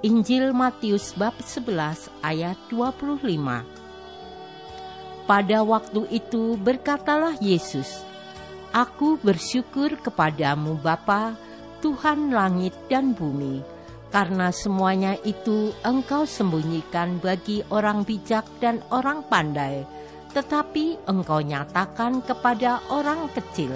Injil Matius bab 11 ayat 25. Pada waktu itu berkatalah Yesus, "Aku bersyukur kepadamu Bapa, Tuhan langit dan bumi, karena semuanya itu Engkau sembunyikan bagi orang bijak dan orang pandai, tetapi Engkau nyatakan kepada orang kecil."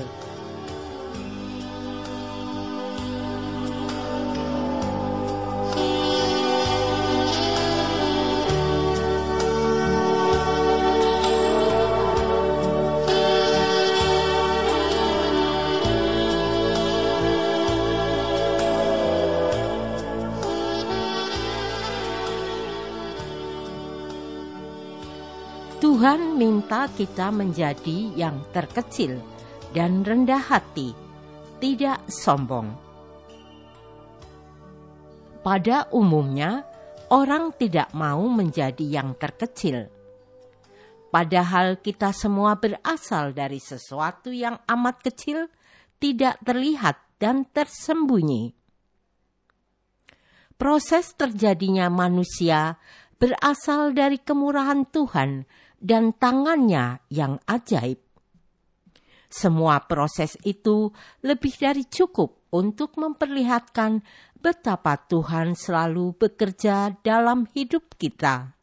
Tuhan minta kita menjadi yang terkecil dan rendah hati, tidak sombong. Pada umumnya, orang tidak mau menjadi yang terkecil. Padahal kita semua berasal dari sesuatu yang amat kecil, tidak terlihat dan tersembunyi. Proses terjadinya manusia berasal dari kemurahan Tuhan dan tangannya yang ajaib. Semua proses itu lebih dari cukup untuk memperlihatkan betapa Tuhan selalu bekerja dalam hidup kita.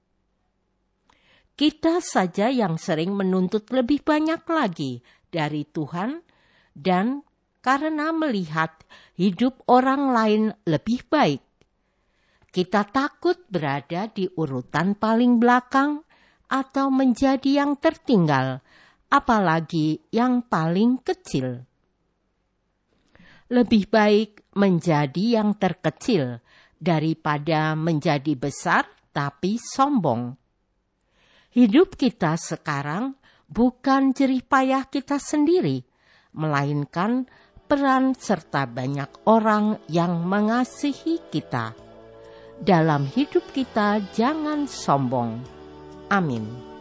Kita saja yang sering menuntut lebih banyak lagi dari Tuhan, dan karena melihat hidup orang lain lebih baik, kita takut berada di urutan paling belakang atau menjadi yang tertinggal, apalagi yang paling kecil. Lebih baik menjadi yang terkecil daripada menjadi besar tapi sombong. Hidup kita sekarang bukan jerih payah kita sendiri, melainkan peran serta banyak orang yang mengasihi kita. Dalam hidup kita jangan sombong. Amin.